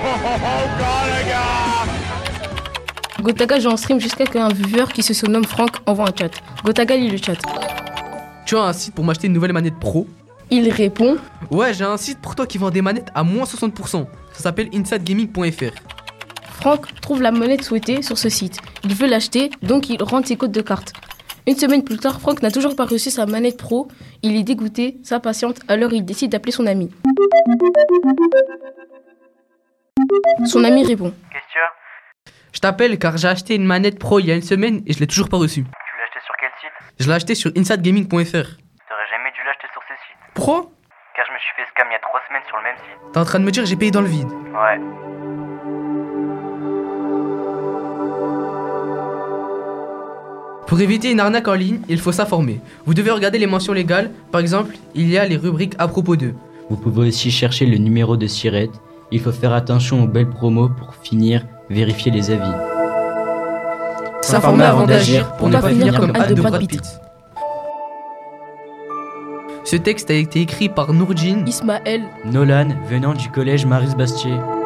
Gotaga joue en stream jusqu'à qu'un viewer qui se surnomme Franck envoie un chat. Gotaga lit le chat. Tu as un site pour m'acheter une nouvelle manette pro? Il répond. Ouais, j'ai un site pour toi qui vend des manettes à moins 60%. Ça s'appelle insidegaming.fr. Franck trouve la monnaie souhaitée sur ce site. Il veut l'acheter, donc il rentre ses codes de carte. Une semaine plus tard, Franck n'a toujours pas reçu sa manette pro. Il est dégoûté, s'impatiente, alors il décide d'appeler son ami. Son ami répond. Qu'est-ce que tu as? Je t'appelle car j'ai acheté une manette pro il y a une semaine et je l'ai toujours pas reçue. Tu l'as acheté sur quel site? Je l'ai acheté sur insidegaming.fr. T'aurais jamais dû l'acheter sur ces sites. Pourquoi? Car je me suis fait scam il y a 3 semaines sur le même site. T'es en train de me dire que j'ai payé dans le vide? Ouais. Pour éviter une arnaque en ligne, il faut s'informer. Vous devez regarder les mentions légales. Par exemple, il y a les rubriques à propos d'eux. Vous pouvez aussi chercher le numéro de SIRET. Il faut faire attention aux belles promos pour finir, vérifier les avis. S'informer avant d'agir pour ne pas finir comme Ad de Brad Pitt. Ce texte a été écrit par Nourdine Ismaël Nolan, venant du collège Maris Bastier.